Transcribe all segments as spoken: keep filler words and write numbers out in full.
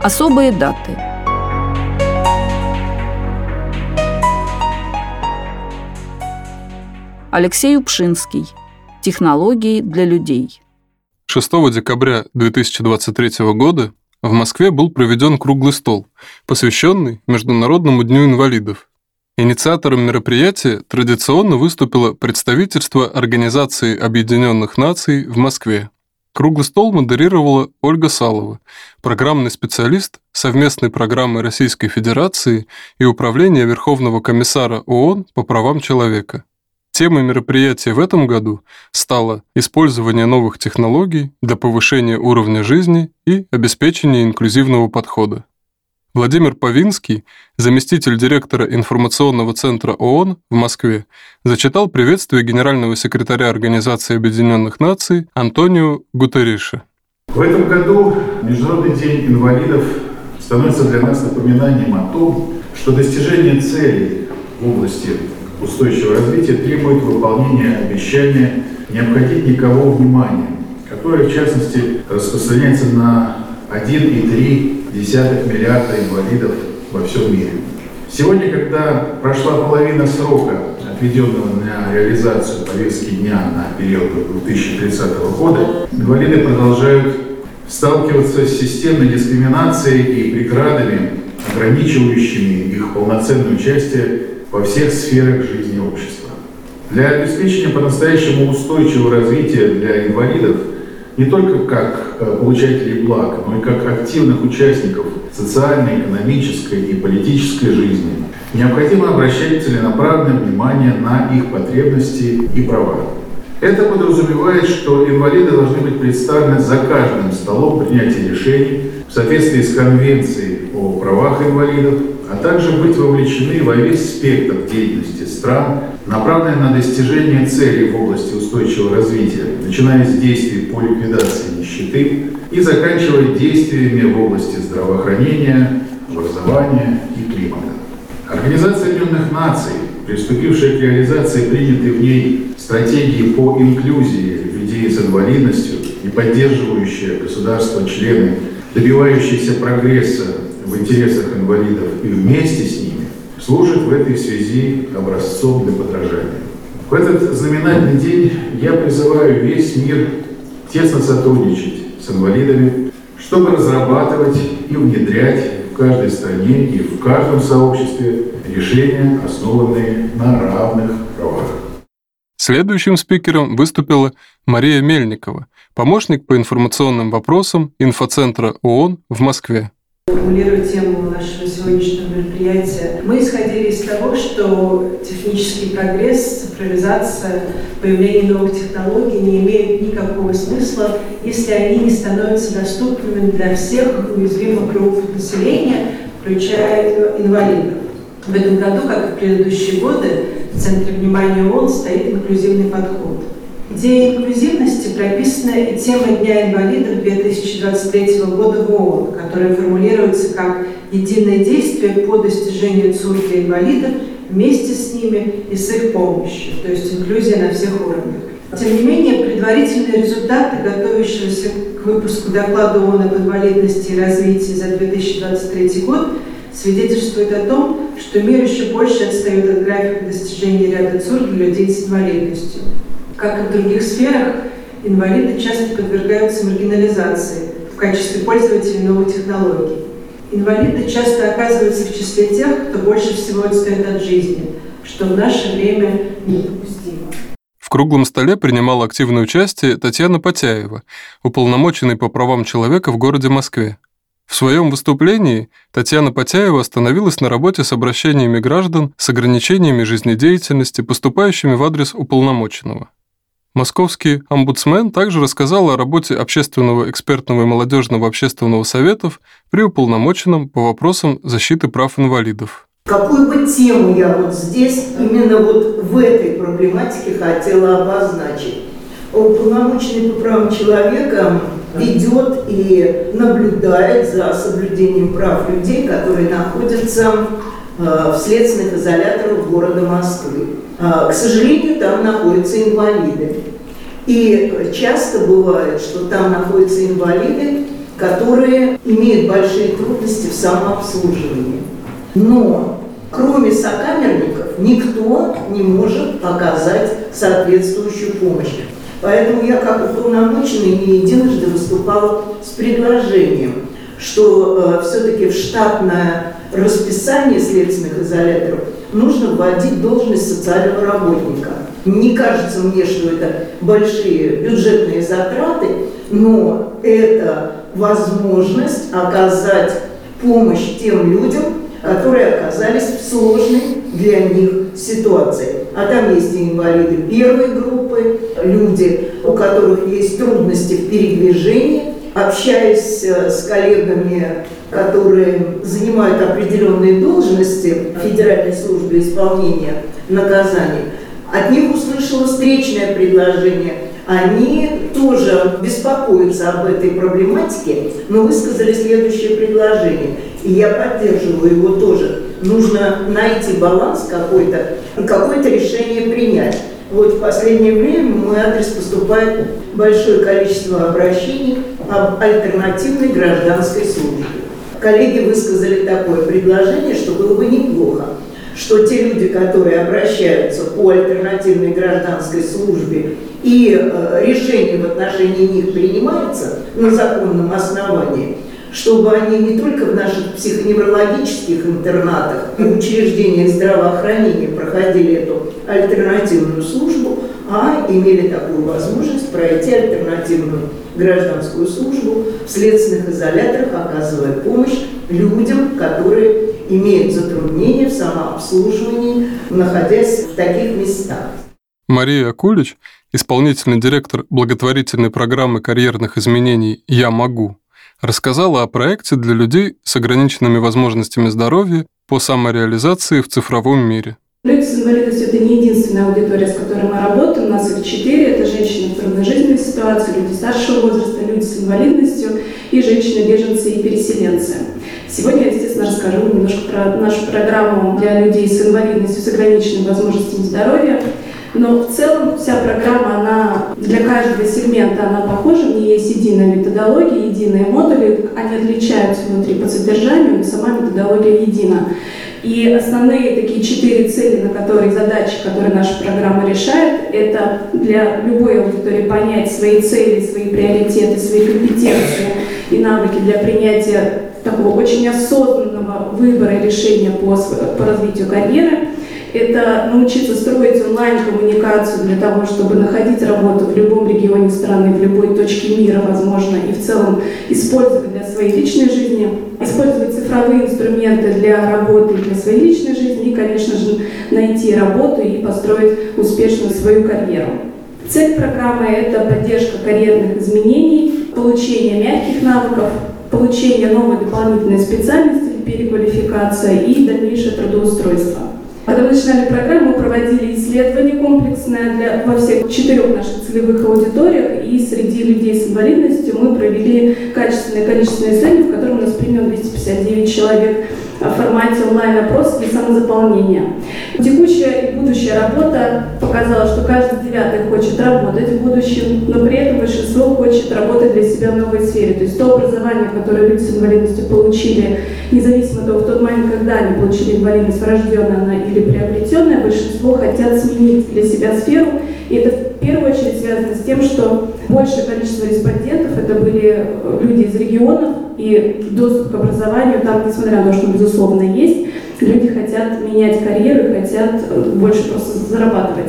Особые даты. Алексей Упшинский. Технологии для людей. шестого декабря две тысячи двадцать третьего года в Москве был проведен круглый стол, посвященный Международному дню инвалидов. Инициатором мероприятия традиционно выступило представительство Организации Объединенных Наций в Москве. Круглый стол модерировала Ольга Салова, программный специалист совместной программы Российской Федерации и Управления Верховного комиссара ООН по правам человека. Темой мероприятия в этом году стало использование новых технологий для повышения уровня жизни и обеспечения инклюзивного подхода. Владимир Павинский, заместитель директора информационного центра ООН в Москве, зачитал приветствие генерального секретаря Организации Объединенных Наций Антонио Гутерриша. В этом году Международный день инвалидов становится для нас напоминанием о том, что достижение целей в области устойчивого развития требует выполнения обещания не обходить никого вниманием, которое, в частности, распространяется на один и три десятых миллиарда инвалидов во всем мире. Сегодня, когда прошла половина срока, отведенного на реализацию повестки дня на период до две тысячи тридцатого года, инвалиды продолжают сталкиваться с системной дискриминацией и преградами, ограничивающими их полноценное участие во всех сферах жизни общества. Для обеспечения по-настоящему устойчивого развития для инвалидов не только как получателей благ, но и как активных участников социальной, экономической и политической жизни необходимо обращать целенаправленное внимание на их потребности и права. Это подразумевает, что инвалиды должны быть представлены за каждым столом принятия решений в соответствии с Конвенцией о правах инвалидов, а также быть вовлечены во весь спектр деятельности стран, направленной на достижение целей в области устойчивого развития, начиная с действий по ликвидации нищеты и заканчивая действиями в области здравоохранения, образования и климата. Организация Объединенных Наций, приступившая к реализации принятой в ней стратегии по инклюзии людей с инвалидностью и поддерживающая государства-члены, добивающиеся прогресса в интересах инвалидов и вместе с ними, служит в этой связи образцом для подражания. В этот знаменательный день я призываю весь мир тесно сотрудничать с инвалидами, чтобы разрабатывать и внедрять в каждой стране и в каждом сообществе решения, основанные на равных правах. Следующим спикером выступила Мария Мельникова, помощник по информационным вопросам инфоцентра ООН в Москве. Формулируя тему нашего сегодняшнего мероприятия, мы исходили из того, что технический прогресс, цифровизация, появление новых технологий не имеют никакого смысла, если они не становятся доступными для всех уязвимых групп населения, включая инвалидов. В этом году, как и в предыдущие годы, в центре внимания ООН стоит инклюзивный подход. Идея инклюзивности прописана и темой Дня инвалидов две тысячи двадцать третьего года в ООН, которая формулируется как единое действие по достижению ЦУР для инвалидов вместе с ними и с их помощью, то есть инклюзия на всех уровнях. Тем не менее, предварительные результаты, готовящегося к выпуску доклада ООН об инвалидности и развитии за две тысячи двадцать третий год, свидетельствует о том, что мир еще больше отстает от графика достижения ряда ЦУР для людей с инвалидностью. Как и в других сферах, инвалиды часто подвергаются маргинализации в качестве пользователей новых технологий. Инвалиды часто оказываются в числе тех, кто больше всего отстает от жизни, что в наше время недопустимо. В круглом столе принимала активное участие Татьяна Потяева, уполномоченный по правам человека в городе Москве. В своем выступлении Татьяна Потяева остановилась на работе с обращениями граждан с ограничениями жизнедеятельности, поступающими в адрес уполномоченного. Московский омбудсмен также рассказал о работе Общественного экспертного и молодежного общественного советов при уполномоченном по вопросам защиты прав инвалидов. Какую бы тему я вот здесь, именно вот в этой проблематике хотела обозначить. Уполномоченный по правам человека ведет и наблюдает за соблюдением прав людей, которые находятся в следственных изоляторах города Москвы. К сожалению, там находятся инвалиды. И часто бывает, что там находятся инвалиды, которые имеют большие трудности в самообслуживании. Но кроме сокамерников никто не может оказать соответствующую помощь. Поэтому я, как уполномоченный, не единожды выступала с предложением, что э, все-таки в штатное расписание следственных изоляторов нужно вводить должность социального работника. Не кажется мне, что это большие бюджетные затраты, но это возможность оказать помощь тем людям, которые оказались в сложной для них ситуации. А там есть и инвалиды первой группы, люди, у которых есть трудности в передвижении. Общаясь с коллегами, которые занимают определенные должности в Федеральной службе исполнения наказаний, от них услышала встречное предложение. Они тоже беспокоятся об этой проблематике, но высказали следующее предложение. И я поддерживаю его тоже. Нужно найти баланс какой-то и какое-то решение принять. Вот в последнее время в мой адрес поступает большое количество обращений об альтернативной гражданской службе. Коллеги высказали такое предложение, что было бы неплохо, что те люди, которые обращаются по альтернативной гражданской службе и э, решение в отношении них принимается на законном основании, чтобы они не только в наших психоневрологических интернатах и учреждениях здравоохранения проходили эту альтернативную службу, а имели такую возможность пройти альтернативную гражданскую службу в следственных изоляторах, оказывая помощь людям, которые имеют затруднения в самообслуживании, находясь в таких местах. Мария Акулич, исполнительный директор благотворительной программы карьерных изменений «Я могу», рассказала о проекте для людей с ограниченными возможностями здоровья по самореализации в цифровом мире. Люди с инвалидностью – это не единственная аудитория, с которой мы работаем. У нас их четыре. Это женщины в трудной жизненной ситуации, люди старшего возраста, люди с инвалидностью и женщины-беженцы и переселенцы. Сегодня я, естественно, расскажу немножко про нашу программу для людей с инвалидностью, с ограниченными возможностями здоровья. Но в целом вся программа, она для каждого сегмента она похожа, в ней есть единая методология, единые модули, они отличаются внутри по содержанию, но сама методология едина. И основные такие четыре цели, на которые задачи, которые наша программа решает, это для любой аудитории понять свои цели, свои приоритеты, свои компетенции и навыки для принятия такого очень осознанного выбора и решения по, по развитию карьеры. Это научиться строить онлайн-коммуникацию для того, чтобы находить работу в любом регионе страны, в любой точке мира, возможно, и в целом использовать для своей личной жизни, использовать цифровые инструменты для работы и для своей личной жизни, и, конечно же, найти работу и построить успешную свою карьеру. Цель программы – это поддержка карьерных изменений, получение мягких навыков, получение новой дополнительной специальности, переквалификация и дальнейшее трудоустройство. Когда мы начинали программу, мы проводили исследование комплексное для, во всех четырех наших целевых аудиториях, и среди людей с инвалидностью мы провели качественное количественное исследование, в котором у нас приняло двести пятьдесят девять человек в формате онлайн-опроса для самозаполнения. Текущая и будущая работа показала, что каждый девятый хочет работать в будущем, но при этом большинство хочет работать для себя в новой сфере. То есть то образование, которое люди с инвалидностью получили, независимо от того, в тот момент, когда они получили инвалидность, врожденная она или приобретенная, большинство хотят сменить для себя сферу. И это в первую очередь связано с тем, что большее количество респондентов это были люди из регионов, и доступ к образованию там, несмотря на то, что безусловно есть, люди хотят менять карьеру и хотят больше просто зарабатывать.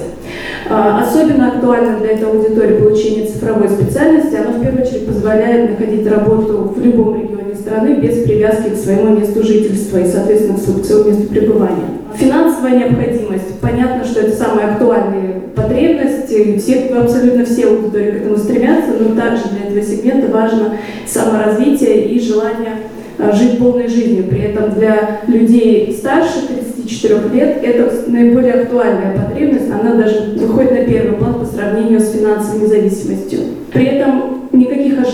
Особенно актуально для этой аудитории получение цифровой специальности. Оно в первую очередь позволяет находить работу в любом регионе страны без привязки к своему месту жительства и, соответственно, к своему месту пребывания. Финансовая необходимость. Понятно, что это самая актуальная потребность. Все, абсолютно все аудитории к этому стремятся, но также для этого сегмента важно саморазвитие и желание жить полной жизнью. При этом для людей старше тридцати четырёх лет это наиболее актуальная потребность, она даже выходит на первый план по сравнению с финансовой независимостью. При этом никаких ожиданий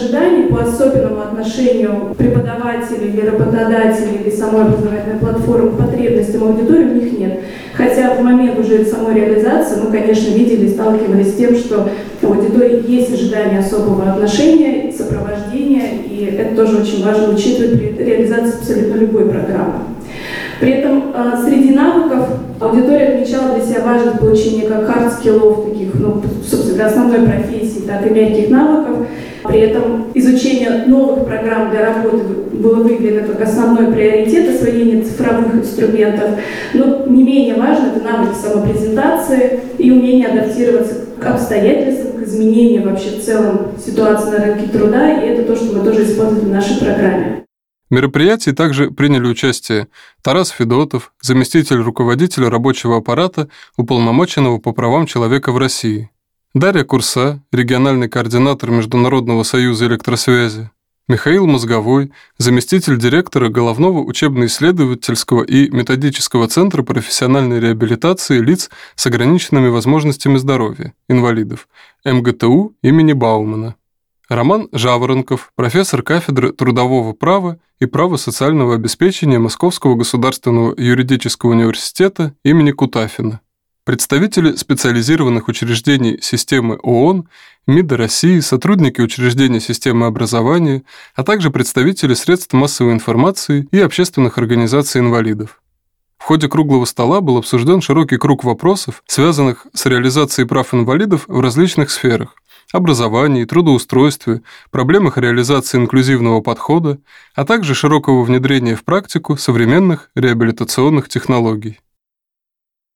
ожиданий по особенному отношению преподавателей или работодателей или самой образовательной платформы к потребностям аудитории у них нет. Хотя в момент уже самой реализации мы, конечно, видели и сталкивались с тем, что у аудитории есть ожидание особого отношения, сопровождения, и это тоже очень важно учитывать при реализации абсолютно любой программы. При этом среди навыков аудитория отмечала для себя важность получения как хард-скиллов, таких, ну, собственно, основной профессии, так и мягких навыков. При этом изучение новых программ для работы было выявлено как основной приоритет освоения цифровых инструментов. Но не менее важно это навыки самопрезентации и умение адаптироваться к обстоятельствам, к изменениям вообще в целом ситуации на рынке труда. И это то, что мы тоже используем в нашей программе. В мероприятии также приняли участие Тарас Федотов, заместитель руководителя рабочего аппарата, уполномоченного по правам человека в России, Дарья Курса, региональный координатор Международного союза электросвязи, Михаил Мозговой, заместитель директора Головного учебно-исследовательского и методического центра профессиональной реабилитации лиц с ограниченными возможностями здоровья, инвалидов, эм гэ тэ у имени Баумана, Роман Жаворонков, профессор кафедры трудового права и права социального обеспечения Московского государственного юридического университета имени Кутафина, представители специализированных учреждений системы ООН, МИДа России, сотрудники учреждений системы образования, а также представители средств массовой информации и общественных организаций инвалидов. В ходе круглого стола был обсужден широкий круг вопросов, связанных с реализацией прав инвалидов в различных сферах: образовании, трудоустройстве, проблемах реализации инклюзивного подхода, а также широкого внедрения в практику современных реабилитационных технологий.